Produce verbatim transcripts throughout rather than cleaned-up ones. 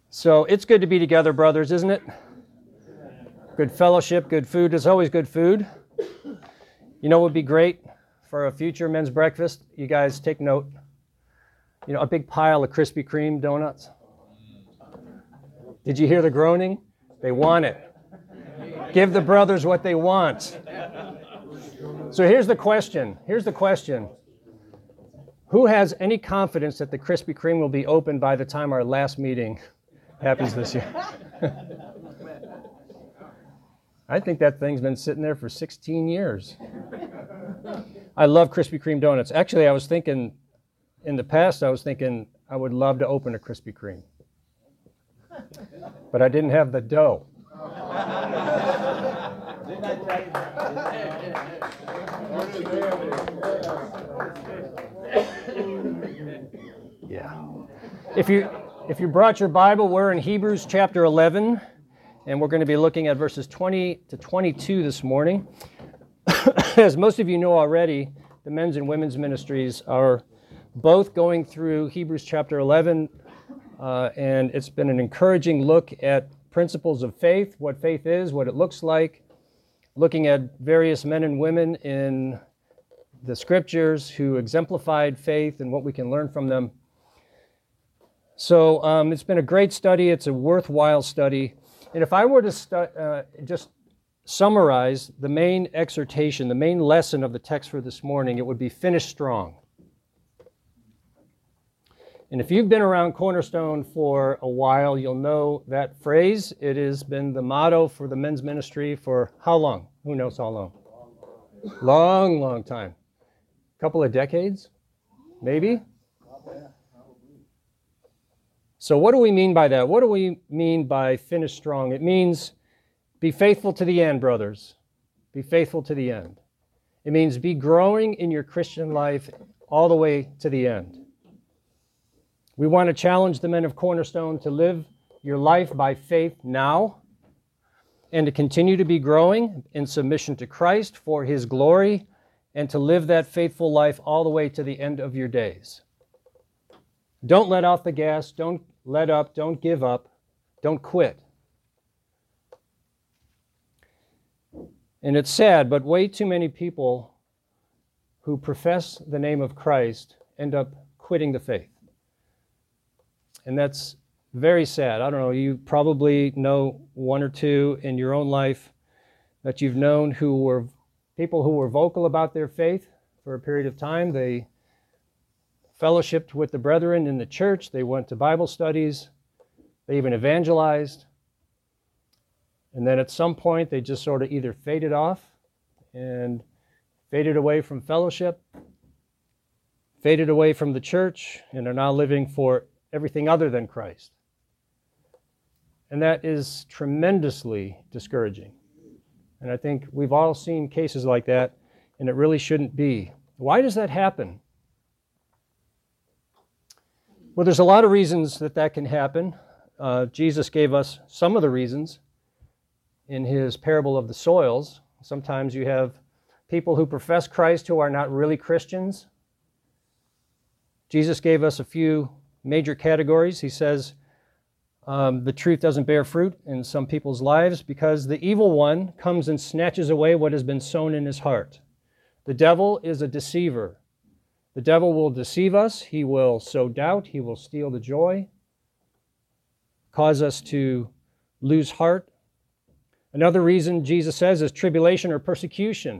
So it's good to be together, brothers, isn't it? Good fellowship, good food. There's always good food. You know what would be great for a future men's breakfast? You guys take note. You know, a big pile of Krispy Kreme donuts. Did you hear the groaning? They want it. Give the brothers what they want. So here's the question. Here's the question. Who has any confidence that the Krispy Kreme will be open by the time our last meeting happens this year? I think that thing's been sitting there for sixteen years. I love Krispy Kreme donuts. Actually, I was thinking, in the past, I was thinking I would love to open a Krispy Kreme. But I didn't have the dough. Yeah. If you if you brought your Bible, we're in Hebrews chapter eleven, and we're going to be looking at verses twenty to twenty-two this morning. As most of you know already, the men's and women's ministries are both going through Hebrews chapter eleven, uh, and it's been an encouraging look at principles of faith, what faith is, what it looks like, looking at various men and women in the scriptures who exemplified faith and what we can learn from them. So um, it's been a great study. It's a worthwhile study. And if I were to stu- uh, just summarize the main exhortation, the main lesson of the text for this morning, it would be finish strong. And if you've been around Cornerstone for a while, you'll know that phrase. It has been the motto for the men's ministry for how long? Who knows how long? Long, long time. A couple of decades, maybe? So what do we mean by that? What do we mean by finish strong? It means be faithful to the end, brothers. Be faithful to the end. It means be growing in your Christian life all the way to the end. We want to challenge the men of Cornerstone to live your life by faith now and to continue to be growing in submission to Christ for His glory and to live that faithful life all the way to the end of your days. Don't let off the gas. Don't let up. Don't give up. Don't quit. And it's sad, but way too many people who profess the name of Christ end up quitting the faith. And that's very sad. I don't know, you probably know one or two in your own life that you've known who were people who were vocal about their faith for a period of time. They fellowshiped with the brethren in the church. They went to Bible studies. They even evangelized. And then at some point, they just sort of either faded off and faded away from fellowship, faded away from the church, and are now living for everything other than Christ. And that is tremendously discouraging. And I think we've all seen cases like that, and it really shouldn't be. Why does that happen? Well, there's a lot of reasons that that can happen. Uh, Jesus gave us some of the reasons in His parable of the soils. Sometimes you have people who profess Christ who are not really Christians. Jesus gave us a few major categories. He says um, the truth doesn't bear fruit in some people's lives because the evil one comes and snatches away what has been sown in his heart. The devil is a deceiver. The devil will deceive us. He will sow doubt. He will steal the joy, cause us to lose heart. Another reason Jesus says is tribulation or persecution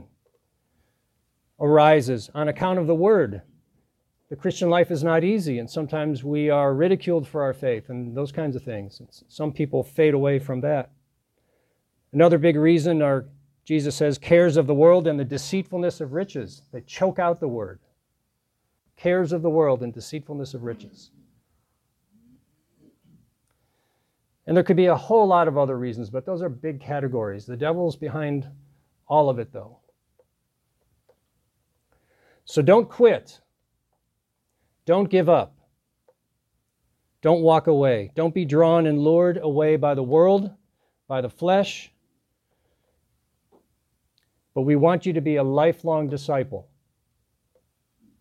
arises on account of the word. The Christian life is not easy, and sometimes we are ridiculed for our faith and those kinds of things. Some people fade away from that. Another big reason are, Jesus says, cares of the world and the deceitfulness of riches. They choke out the word. Cares of the world and deceitfulness of riches. And there could be a whole lot of other reasons, but those are big categories. The devil's behind all of it, though. So don't quit. Don't give up. Don't walk away. Don't be drawn and lured away by the world, by the flesh. But we want you to be a lifelong disciple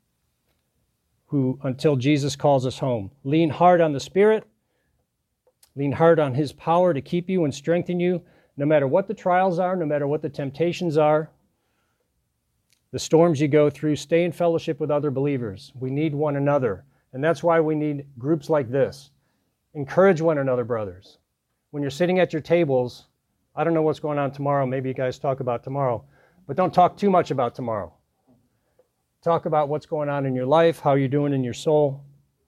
who, until Jesus calls us home, lean hard on the Spirit, Lean hard on his power to keep you and strengthen you, no matter what the trials are, no matter what the temptations are, the storms you go through. Stay in fellowship with other believers. We need one another, and that's why we need groups like this. Encourage one another, brothers. When you're sitting at your tables, I don't know what's going on tomorrow. Maybe you guys talk about tomorrow, but don't talk too much about tomorrow. Talk about what's going on in your life, how you're doing in your soul.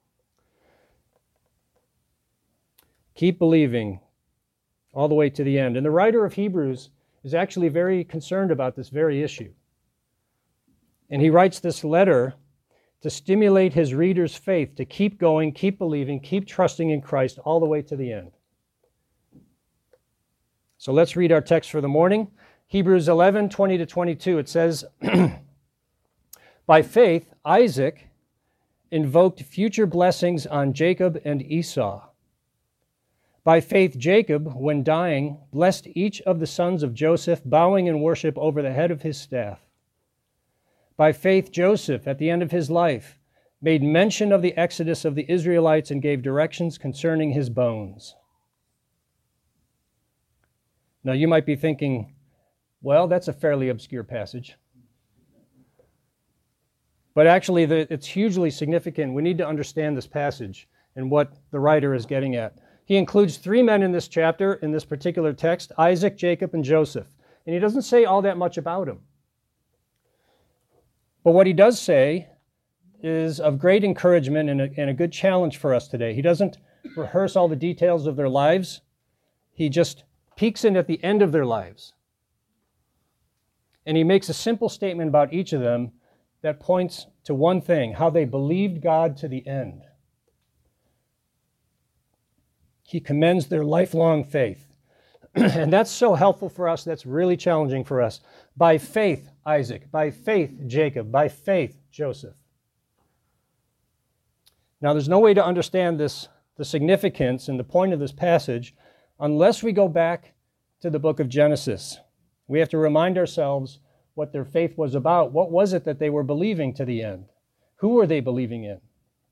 Keep believing all the way to the end. And the writer of Hebrews is actually very concerned about this very issue. And he writes this letter to stimulate his readers' faith, to keep going, keep believing, keep trusting in Christ all the way to the end. So let's read our text for the morning. Hebrews eleven, twenty to twenty-two. It says, by faith, Isaac invoked future blessings on Jacob and Esau. By faith, Jacob, when dying, blessed each of the sons of Joseph, bowing in worship over the head of his staff. By faith, Joseph, at the end of his life, made mention of the exodus of the Israelites and gave directions concerning his bones. Now, you might be thinking, well, that's a fairly obscure passage. But actually, it's hugely significant. We need to understand this passage and what the writer is getting at. He includes three men in this chapter, in this particular text, Isaac, Jacob, and Joseph. And he doesn't say all that much about them. But what he does say is of great encouragement and a, and a good challenge for us today. He doesn't rehearse all the details of their lives. He just peeks in at the end of their lives. And he makes a simple statement about each of them that points to one thing, how they believed God to the end. He commends their lifelong faith. And that's so helpful for us. That's really challenging for us. By faith, Isaac. By faith, Jacob. By faith, Joseph. Now, there's no way to understand this, the significance and the point of this passage unless we go back to the book of Genesis. We have to remind ourselves what their faith was about. What was it that they were believing to the end? Who were they believing in?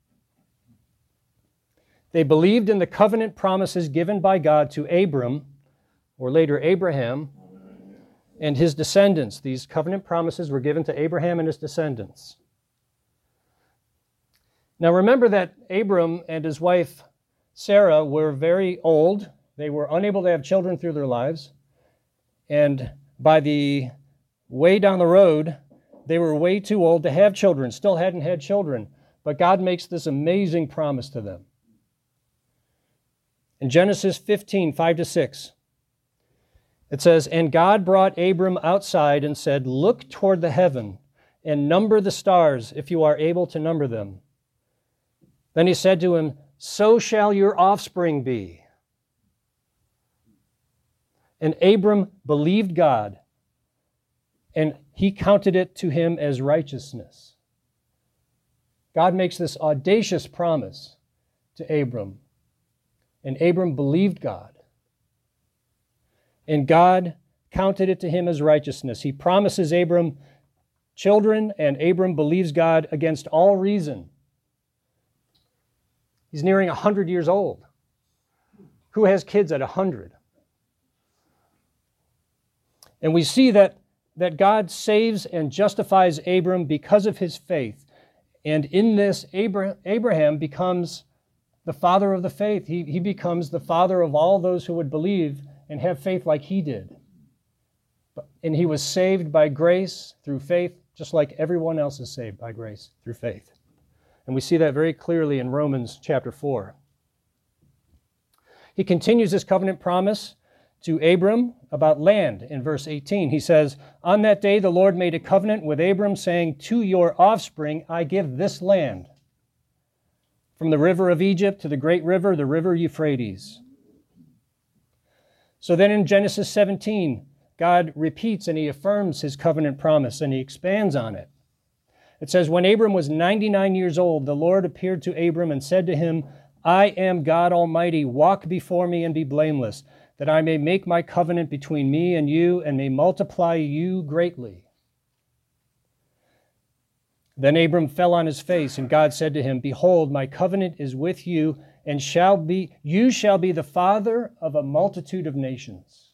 They believed in the covenant promises given by God to Abram, or later Abraham, and his descendants. These covenant promises were given to Abraham and his descendants. Now remember that Abram and his wife Sarah were very old. They were unable to have children through their lives. And by the way down the road, they were way too old to have children, still hadn't had children. But God makes this amazing promise to them. In Genesis fifteen, five to six, it says, and God brought Abram outside and said, look toward the heaven and number the stars if you are able to number them. Then he said to him, so shall your offspring be. And Abram believed God, and he counted it to him as righteousness. God makes this audacious promise to Abram. And Abram believed God. And God counted it to him as righteousness. He promises Abram children, and Abram believes God against all reason. He's nearing one hundred years old. Who has kids at one hundred? And we see that, that God saves and justifies Abram because of his faith. And in this, Abraham becomes the father of the faith. He, he becomes the father of all those who would believe and have faith like he did. And he was saved by grace through faith, just like everyone else is saved by grace through faith. And we see that very clearly in Romans chapter four. He continues this covenant promise to Abram about land in verse eighteen. He says, on that day the Lord made a covenant with Abram, saying, to your offspring I give this land, from the river of Egypt to the great river, the river Euphrates. So then in Genesis seventeen, God repeats and he affirms his covenant promise and he expands on it. It says, when Abram was ninety-nine years old, the Lord appeared to Abram and said to him, I am God Almighty, walk before me and be blameless, that I may make my covenant between me and you and may multiply you greatly. Then Abram fell on his face, and God said to him, behold, my covenant is with you, and shall be, you shall be the father of a multitude of nations.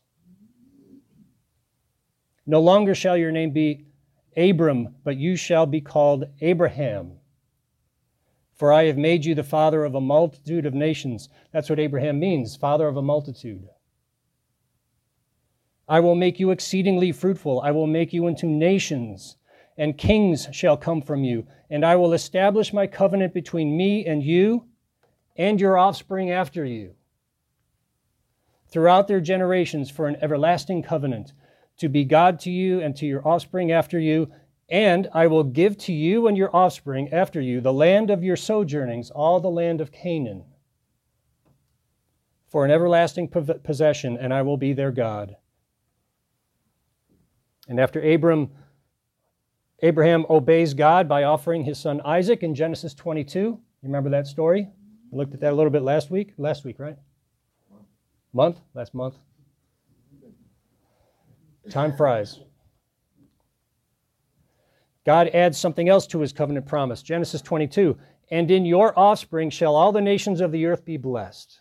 No longer shall your name be Abram, but you shall be called Abraham. For I have made you the father of a multitude of nations. That's what Abraham means, father of a multitude. I will make you exceedingly fruitful. I will make you into nations, and kings shall come from you. And I will establish my covenant between me and you and your offspring after you throughout their generations for an everlasting covenant, to be God to you and to your offspring after you. And I will give to you and your offspring after you the land of your sojournings, all the land of Canaan, for an everlasting possession, and I will be their God. And after Abram, Abraham obeys God by offering his son Isaac in Genesis twenty-two. You remember that story? We looked at that a little bit last week. Last week, right? Month? Last month. Time flies. God adds something else to his covenant promise. Genesis twenty-two, and in your offspring shall all the nations of the earth be blessed,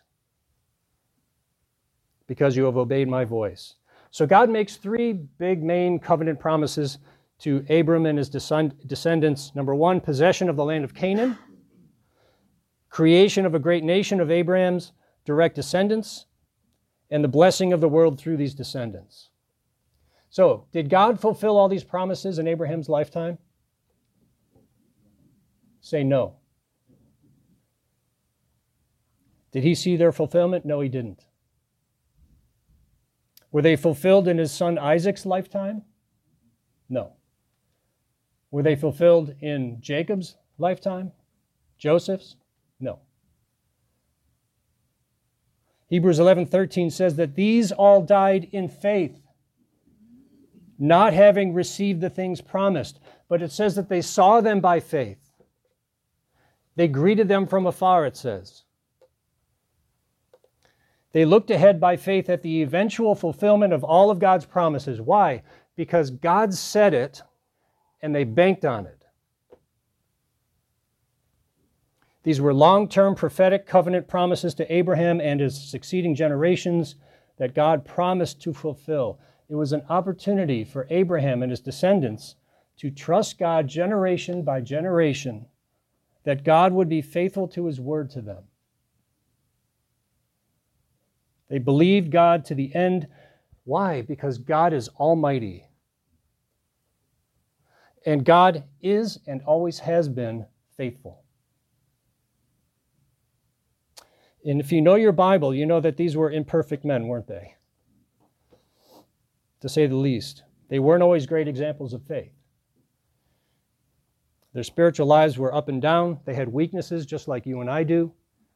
because you have obeyed my voice. So God makes three big main covenant promises to Abram and his descendants. Number one, possession of the land of Canaan, creation of a great nation of Abraham's direct descendants, and the blessing of the world through these descendants. So, did God fulfill all these promises in Abraham's lifetime? Say no. Did he see their fulfillment? No, he didn't. Were they fulfilled in his son Isaac's lifetime? No. Were they fulfilled in Jacob's lifetime? Joseph's? No. Hebrews eleven thirteen says that these all died in faith, not having received the things promised. But it says that they saw them by faith. They greeted them from afar, it says. They looked ahead by faith at the eventual fulfillment of all of God's promises. Why? Because God said it, and they banked on it. These were long-term prophetic covenant promises to Abraham and his succeeding generations that God promised to fulfill. It was an opportunity for Abraham and his descendants to trust God generation by generation, that God would be faithful to his word to them. They believed God to the end. Why? Because God is almighty. And God is and always has been faithful. And if you know your Bible, you know that these were imperfect men, weren't they? To say the least. They weren't always great examples of faith. Their spiritual lives were up and down. They had weaknesses just like you and I do.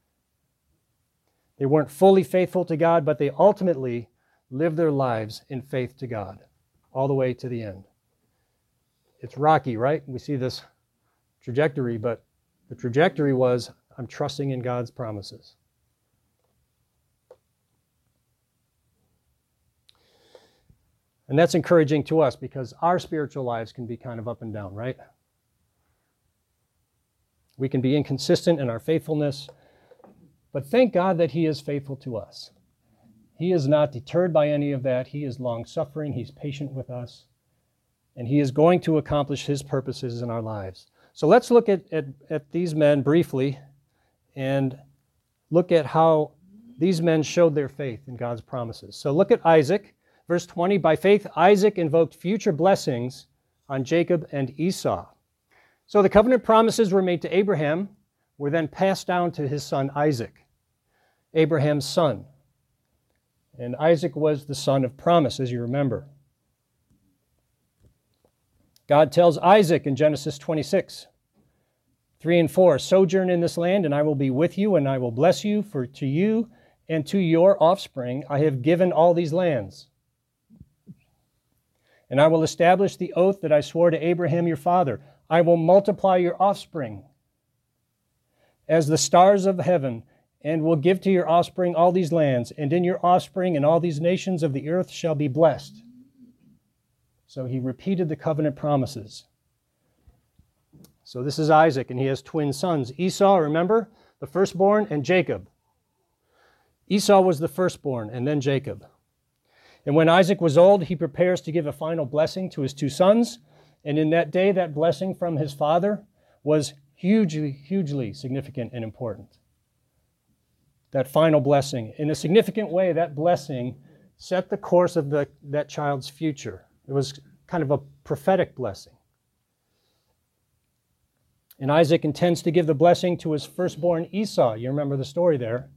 They weren't fully faithful to God, but they ultimately lived their lives in faith to God, all the way to the end. It's rocky, right? We see this trajectory, but the trajectory was, I'm trusting in God's promises. And that's encouraging to us because our spiritual lives can be kind of up and down, right? We can be inconsistent in our faithfulness, but thank God that he is faithful to us. He is not deterred by any of that. He is long-suffering. He's patient with us. And he is going to accomplish his purposes in our lives. So let's look at, at, at these men briefly and look at how these men showed their faith in God's promises. So look at Isaac. Verse twenty, by faith Isaac invoked future blessings on Jacob and Esau. So the covenant promises were made to Abraham, were then passed down to his son Isaac, Abraham's son. And Isaac was the son of promise, as you remember. God tells Isaac in Genesis twenty-six, three and four, sojourn in this land, and I will be with you, and I will bless you, for to you and to your offspring I have given all these lands. And I will establish the oath that I swore to Abraham your father. I will multiply your offspring as the stars of heaven, and will give to your offspring all these lands, and in your offspring and all these nations of the earth shall be blessed. So he repeated the covenant promises. So this is Isaac, and he has twin sons. Esau, remember, the firstborn, and Jacob. Esau was the firstborn, and then Jacob. And when Isaac was old, he prepares to give a final blessing to his two sons. And in that day, that blessing from his father was hugely, hugely significant and important. That final blessing. In a significant way, that blessing set the course of the, that child's future. It was kind of a prophetic blessing. And Isaac intends to give the blessing to his firstborn Esau. You remember the story there.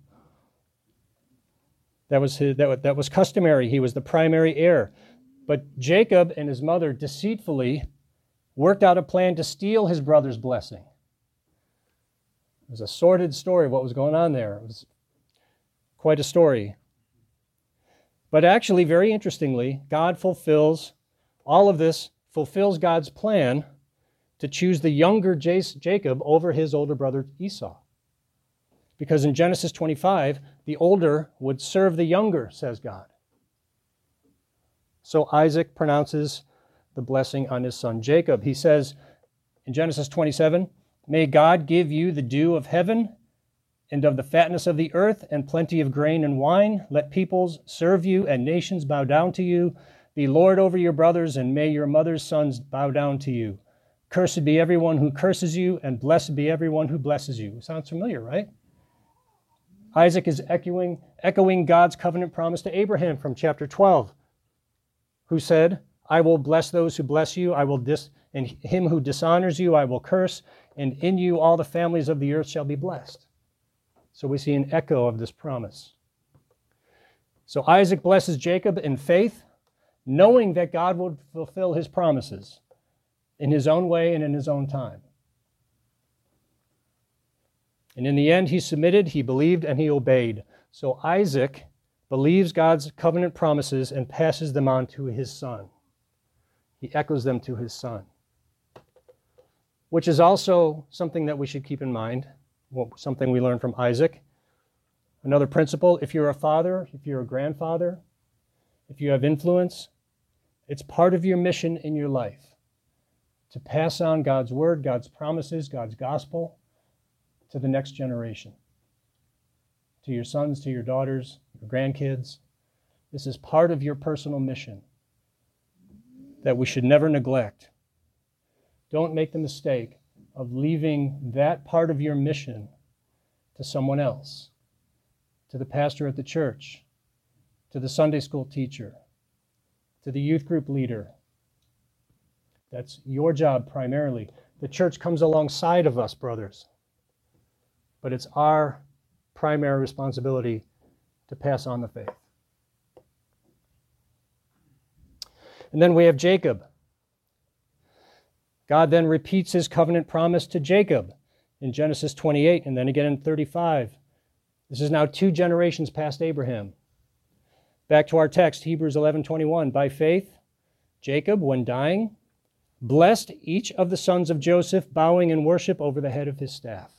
That was, his, that, that was customary. He was the primary heir. But Jacob and his mother deceitfully worked out a plan to steal his brother's blessing. It was a sordid story of what was going on there. It was quite a story. But actually, very interestingly, God fulfills, all of this fulfills God's plan to choose the younger Jacob over his older brother Esau. Because in Genesis twenty-five, the older would serve the younger, says God. So Isaac pronounces the blessing on his son Jacob. He says in Genesis twenty-seven, "May God give you the dew of heaven and of the fatness of the earth and plenty of grain and wine. Let peoples serve you and nations bow down to you. Be Lord over your brothers, and may your mother's sons bow down to you. Cursed be everyone who curses you, and blessed be everyone who blesses you." Sounds familiar, right? Isaac is echoing, echoing God's covenant promise to Abraham from chapter twelve, who said, "I will bless those who bless you, I will dis- and him who dishonors you I will curse, and in you all the families of the earth shall be blessed." So we see an echo of this promise. So Isaac blesses Jacob in faith, knowing that God would fulfill his promises in his own way and in his own time. And in the end, he submitted, he believed, and he obeyed. So Isaac believes God's covenant promises and passes them on to his son. He echoes them to his son, which is also something that we should keep in mind, something we learn from Isaac. Another principle, if you're a father, if you're a grandfather, if you have influence, it's part of your mission in your life to pass on God's word, God's promises, God's gospel to the next generation, to your sons, to your daughters, your grandkids. This is part of your personal mission that we should never neglect. Don't make the mistake of leaving that part of your mission to someone else, to the pastor at the church, to the Sunday school teacher, to the youth group leader. That's your job primarily. The church comes alongside of us, brothers, but it's our primary responsibility to pass on the faith. And then we have Jacob. God then repeats his covenant promise to Jacob in Genesis twenty-eight and then again in thirty-five. This is now two generations past Abraham. Back to our text, Hebrews eleven twenty-one. By faith, Jacob, when dying, blessed each of the sons of Joseph, bowing in worship over the head of his staff.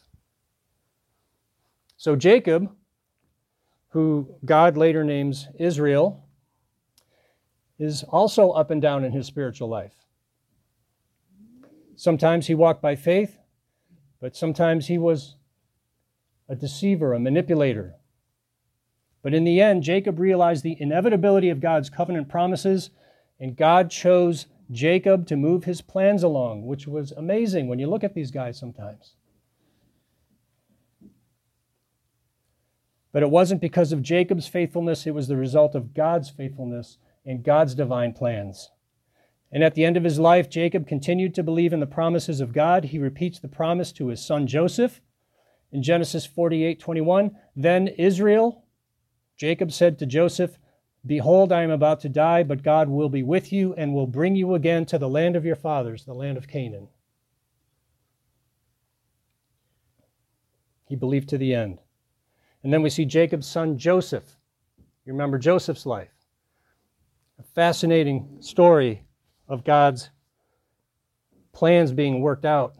So Jacob, who God later names Israel, is also up and down in his spiritual life. Sometimes he walked by faith, but sometimes he was a deceiver, a manipulator. But in the end, Jacob realized the inevitability of God's covenant promises, and God chose Jacob to move his plans along, which was amazing when you look at these guys sometimes. But it wasn't because of Jacob's faithfulness, it was the result of God's faithfulness and God's divine plans. And at the end of his life, Jacob continued to believe in the promises of God. He repeats the promise to his son Joseph in Genesis forty-eight twenty-one. Then Israel, Jacob said to Joseph, "Behold, I am about to die, but God will be with you and will bring you again to the land of your fathers, the land of Canaan." He believed to the end. And then we see Jacob's son Joseph. You remember Joseph's life. A fascinating story of God's plans being worked out.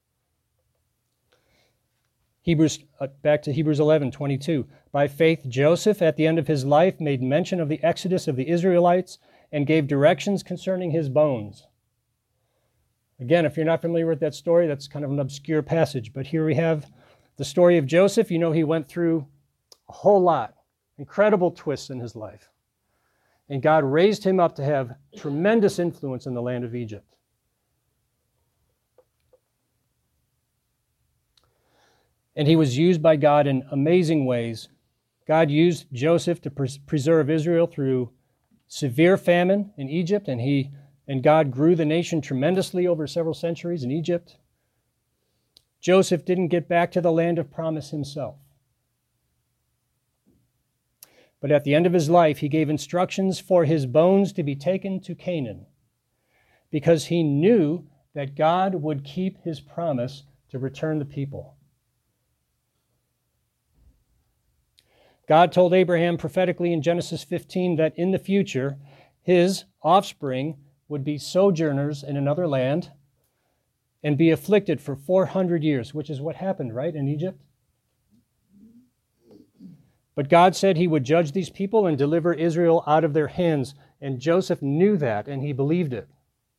Hebrews, uh, back to Hebrews eleven twenty-two. By faith, Joseph, at the end of his life, made mention of the exodus of the Israelites and gave directions concerning his bones. Again, if you're not familiar with that story, that's kind of an obscure passage, but here we have The story of Joseph, you know, he went through a whole lot, incredible twists in his life. And God raised him up to have tremendous influence in the land of Egypt. And he was used by God in amazing ways. God used Joseph to pres- preserve Israel through severe famine in Egypt, and he and God grew the nation tremendously over several centuries in Egypt. Joseph didn't get back to the land of promise himself. But at the end of his life, he gave instructions for his bones to be taken to Canaan, because he knew that God would keep his promise to return the people. God told Abraham prophetically in Genesis fifteen that in the future, his offspring would be sojourners in another land and be afflicted for four hundred years, which is what happened, right, in Egypt? But God said he would judge these people and deliver Israel out of their hands, and Joseph knew that, and he believed it.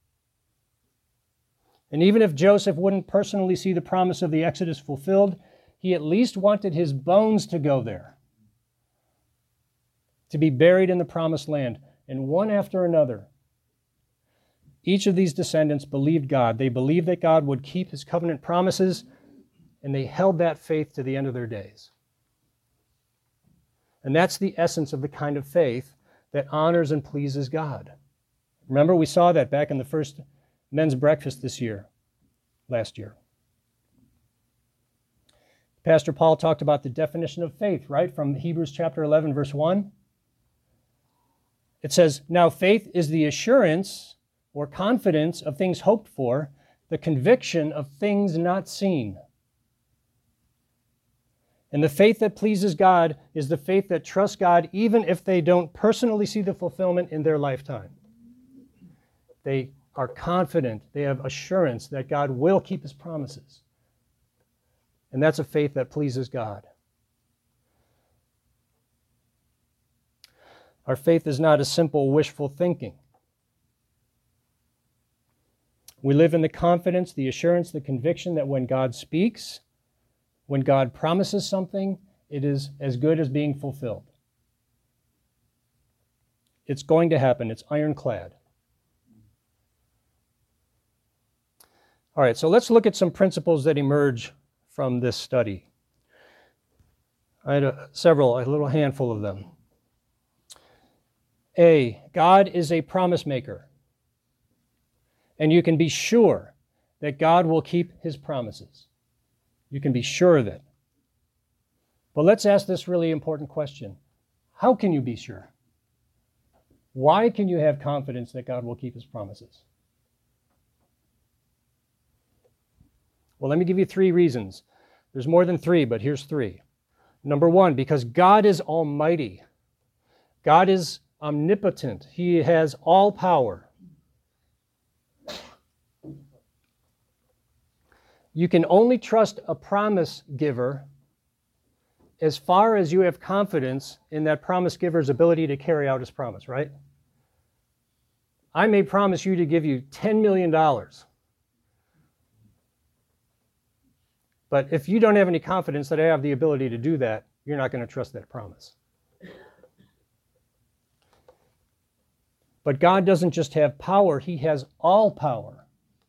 And even if Joseph wouldn't personally see the promise of the Exodus fulfilled, he at least wanted his bones to go there, to be buried in the promised land. And one after another, each of these descendants believed God. They believed that God would keep his covenant promises, and they held that faith to the end of their days. And that's the essence of the kind of faith that honors and pleases God. Remember, we saw that back in the first men's breakfast this year, last year. Pastor Paul talked about the definition of faith, right, from Hebrews chapter eleven, verse one. It says, "Now faith is the assurance or confidence of things hoped for, the conviction of things not seen." And the faith that pleases God is the faith that trusts God even if they don't personally see the fulfillment in their lifetime. They are confident, they have assurance that God will keep his promises. And that's a faith that pleases God. Our faith is not a simple wishful thinking. We live in the confidence, the assurance, the conviction that when God speaks, when God promises something, it is as good as being fulfilled. It's going to happen. It's ironclad. All right, so let's look at some principles that emerge from this study. I had a, several, a little handful of them. A, God is a promise maker. And you can be sure that God will keep his promises. You can be sure of it. But let's ask this really important question. How can you be sure? Why can you have confidence that God will keep his promises? Well, let me give you three reasons. There's more than three, but here's three. Number one, because God is almighty. God is omnipotent. He has all power. You can only trust a promise giver as far as you have confidence in that promise giver's ability to carry out his promise, right? I may promise you to give you ten million dollars. But if you don't have any confidence that I have the ability to do that, you're not going to trust that promise. But God doesn't just have power, he has all power.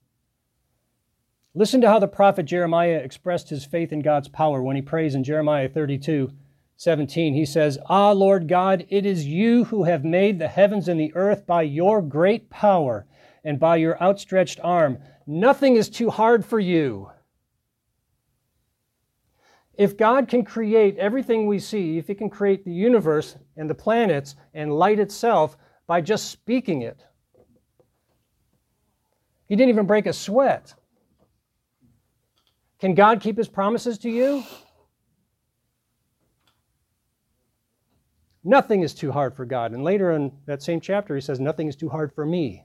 Listen to how the prophet Jeremiah expressed his faith in God's power when he prays in Jeremiah thirty-two seventeen. He says, "Ah, Lord God, it is you who have made the heavens and the earth by your great power and by your outstretched arm. Nothing is too hard for you." If God can create everything we see, if he can create the universe and the planets and light itself by just speaking it, he didn't even break a sweat. Can God keep his promises to you? Nothing is too hard for God. And later in that same chapter, he says, nothing is too hard for me.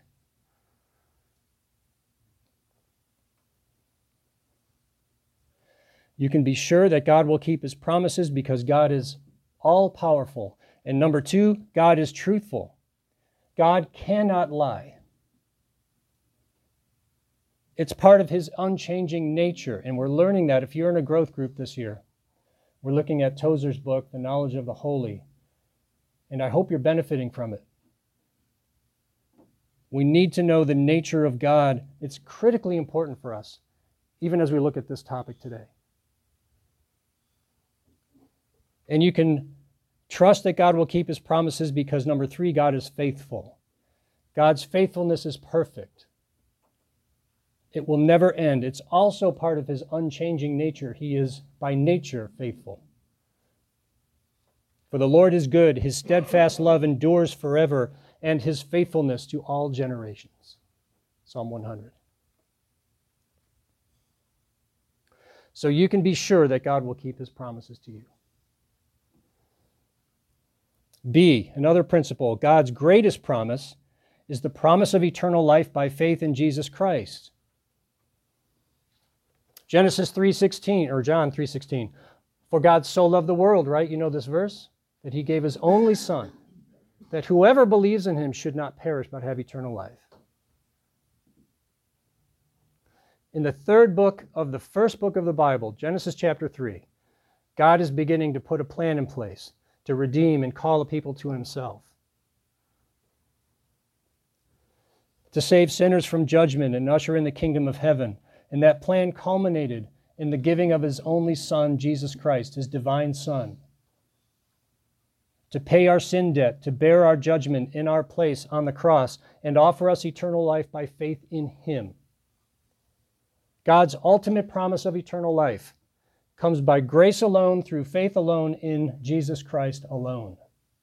You can be sure that God will keep his promises because God is all-powerful. And number two, God is truthful. God cannot lie. It's part of his unchanging nature, and we're learning that if you're in a growth group this year. We're looking at Tozer's book, The Knowledge of the Holy, and I hope you're benefiting from it. We need to know the nature of God. It's critically important for us, even as we look at this topic today. And you can trust that God will keep his promises because, number three, God is faithful. God's faithfulness is perfect. It will never end. It's also part of his unchanging nature. He is by nature faithful. For the Lord is good, his steadfast love endures forever, and his faithfulness to all generations. Psalm one hundred. So you can be sure that God will keep his promises to you. B, another principle, God's greatest promise is the promise of eternal life by faith in Jesus Christ. Genesis three sixteen, or John three sixteen. For God so loved the world, right? You know this verse? That he gave his only Son, that whoever believes in him should not perish but have eternal life. In the third book of the first book of the Bible, Genesis chapter three, God is beginning to put a plan in place to redeem and call a people to himself, to save sinners from judgment and usher in the kingdom of heaven. And that plan culminated in the giving of his only Son, Jesus Christ, his divine Son, to pay our sin debt, to bear our judgment in our place on the cross, and offer us eternal life by faith in him. God's ultimate promise of eternal life comes by grace alone, through faith alone, in Jesus Christ alone.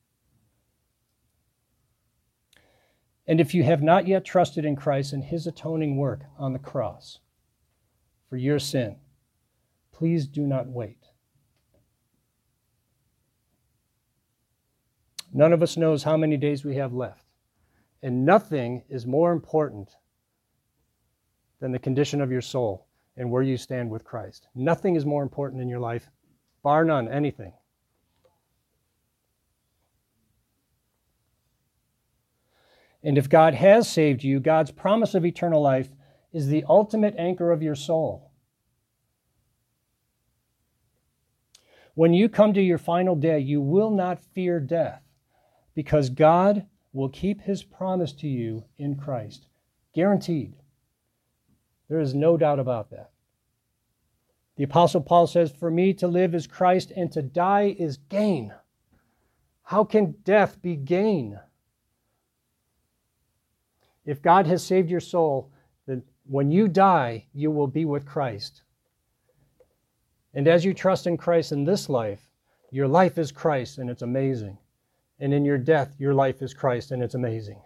And if you have not yet trusted in Christ and his atoning work on the cross for your sin, please do not wait. None of us knows how many days we have left, and nothing is more important than the condition of your soul and where you stand with Christ. Nothing is more important in your life, bar none, anything. And if God has saved you, God's promise of eternal life is the ultimate anchor of your soul. When you come to your final day, you will not fear death, because God will keep his promise to you in Christ. Guaranteed. There is no doubt about that. The Apostle Paul says, "For me to live is Christ, and to die is gain." How can death be gain? If God has saved your soul, then when you die, you will be with Christ. And as you trust in Christ in this life, your life is Christ, and it's amazing. And in your death, your life is Christ, and it's amazing.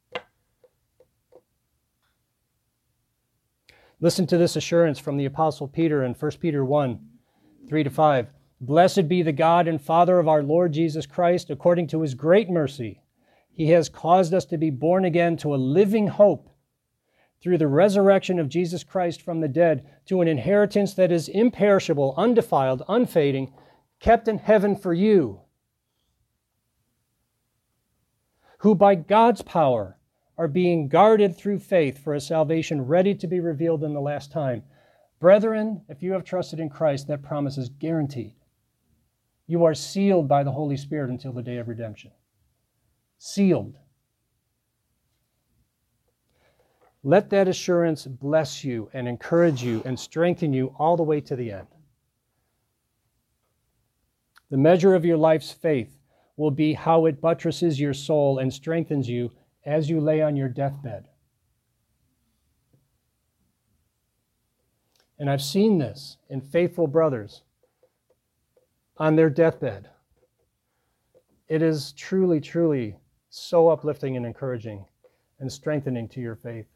Listen to this assurance from the Apostle Peter in First Peter one, three to five. Blessed be the God and Father of our Lord Jesus Christ, according to his great mercy. He has caused us to be born again to a living hope through the resurrection of Jesus Christ from the dead, to an inheritance that is imperishable, undefiled, unfading, kept in heaven for you, who by God's power are being guarded through faith for a salvation ready to be revealed in the last time. Brethren, if you have trusted in Christ, that promise is guaranteed. You are sealed by the Holy Spirit until the day of redemption. Sealed. Let that assurance bless you and encourage you and strengthen you all the way to the end. The measure of your life's faith will be how it buttresses your soul and strengthens you as you lay on your deathbed. And I've seen this in faithful brothers on their deathbed. It is truly, truly so uplifting and encouraging and strengthening to your faith.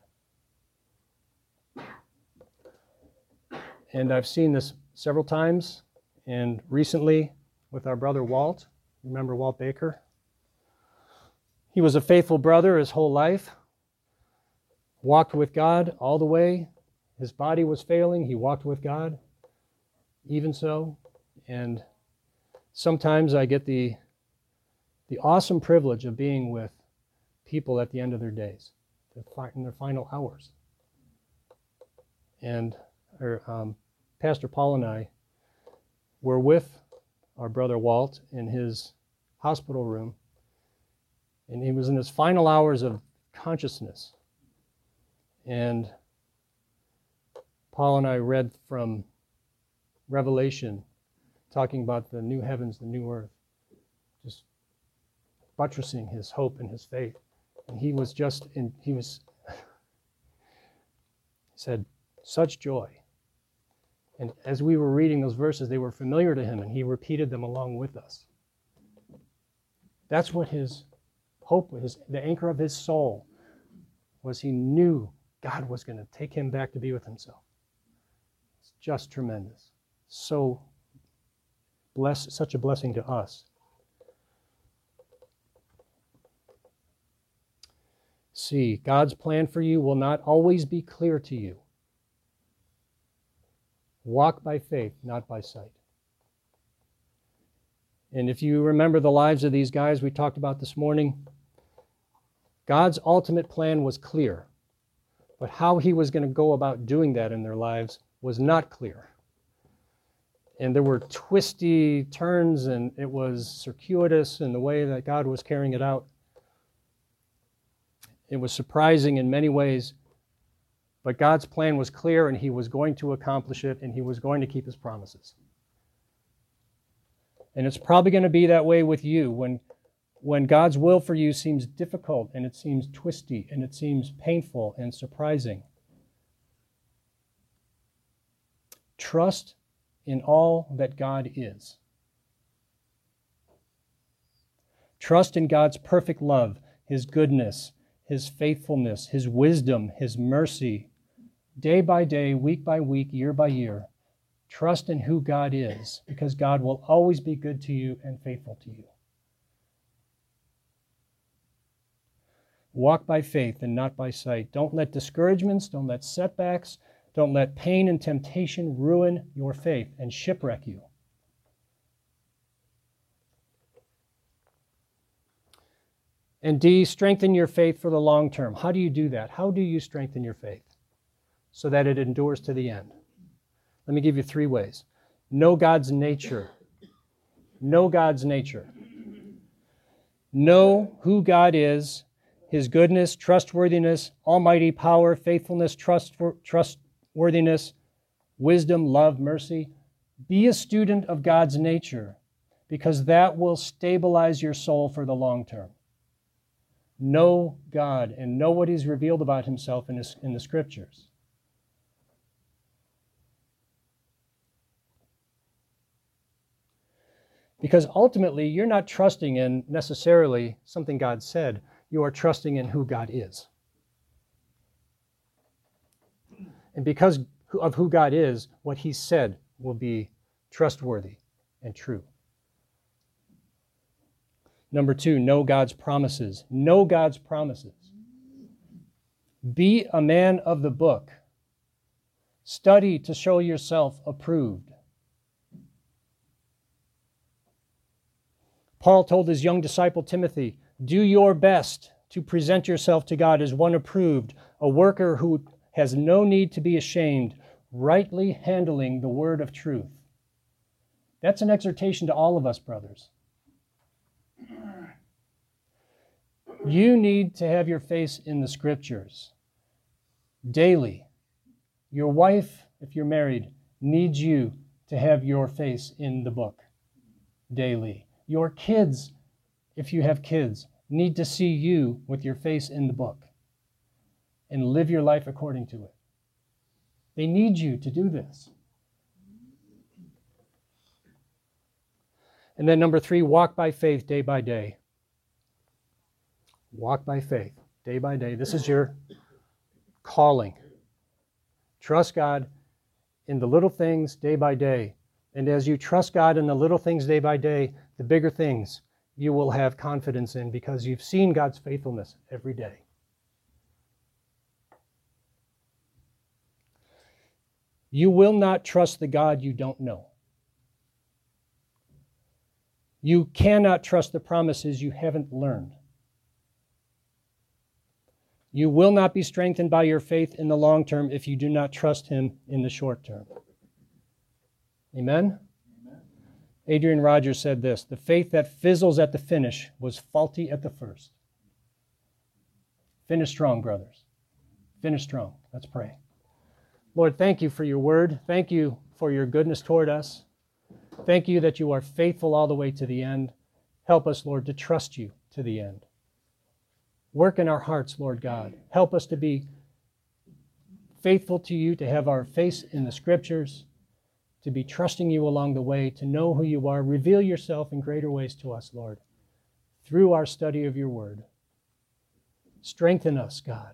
And I've seen this several times, and recently with our brother Walt. Remember Walt Baker? He was a faithful brother his whole life, walked with God all the way. His body was failing. He walked with God, even so. And sometimes I get the, the awesome privilege of being with people at the end of their days, in their final hours. And or, um, Pastor Paul and I were with our brother Walt in his hospital room, and he was in his final hours of consciousness. And Paul and I read from Revelation, talking about the new heavens, the new earth, just buttressing his hope and his faith. And he was just in, he was, he said, such joy. And as we were reading those verses, they were familiar to him, and he repeated them along with us. That's what his hope was, the anchor of his soul, was he knew God was going to take him back to be with himself. It's just tremendous. So bless, such a blessing to us. See, God's plan for you will not always be clear to you. Walk by faith, not by sight. And if you remember the lives of these guys we talked about this morning, God's ultimate plan was clear, but how he was going to go about doing that in their lives was not clear. And there were twisty turns, and it was circuitous in the way that God was carrying it out. It was surprising in many ways, but God's plan was clear, and he was going to accomplish it, and he was going to keep his promises. And it's probably going to be that way with you when, when God's will for you seems difficult, and it seems twisty, and it seems painful and surprising. Trust in all that God is. Trust in God's perfect love, his goodness, his faithfulness, his wisdom, his mercy. Day by day, week by week, year by year, trust in who God is, because God will always be good to you and faithful to you. Walk by faith and not by sight. Don't let discouragements, don't let setbacks, don't let pain and temptation ruin your faith and shipwreck you. And D, strengthen your faith for the long term. How do you do that? How do you strengthen your faith so that it endures to the end? Let me give you three ways. Know God's nature. Know God's nature. Know who God is, his goodness, trustworthiness, almighty power, faithfulness, trust, trustworthiness, wisdom, love, mercy. Be a student of God's nature, because that will stabilize your soul for the long term. Know God and know what he's revealed about himself in, his, in the scriptures. Because ultimately, you're not trusting in necessarily something God said. You are trusting in who God is. And because of who God is, what he said will be trustworthy and true. Number two, know God's promises. Know God's promises. Be a man of the book. Study to show yourself approved. Paul told his young disciple Timothy, do your best to present yourself to God as one approved, a worker who has no need to be ashamed, rightly handling the word of truth. That's an exhortation to all of us, brothers. You need to have your face in the scriptures daily. Your wife, if you're married, needs you to have your face in the book daily. Your kids, if you have kids, need to see you with your face in the book and live your life according to it. They need you to do this. And then number three, walk by faith day by day. Walk by faith day by day. This is your calling. Trust God in the little things day by day. And as you trust God in the little things day by day, the bigger things you will have confidence in because you've seen God's faithfulness every day. You will not trust the God you don't know. You cannot trust the promises you haven't learned. You will not be strengthened by your faith in the long term if you do not trust him in the short term. Amen? Amen. Adrian Rogers said this, the faith that fizzles at the finish was faulty at the first. Finish strong, brothers. Finish strong. Let's pray. Lord, thank you for your word. Thank you for your goodness toward us. Thank you that you are faithful all the way to the end. Help us, Lord, to trust you to the end. Work in our hearts, Lord God. Help us to be faithful to you, to have our face in the Scriptures, to be trusting you along the way, to know who you are. Reveal yourself in greater ways to us, Lord, through our study of your word. Strengthen us, God.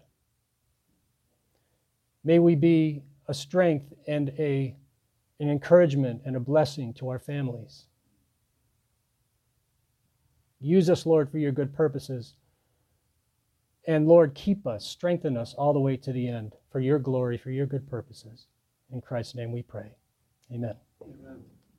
May we be a strength and a, an encouragement and a blessing to our families. Use us, Lord, for your good purposes. And Lord, keep us, strengthen us all the way to the end for your glory, for your good purposes. In Christ's name we pray. Amen. Amen.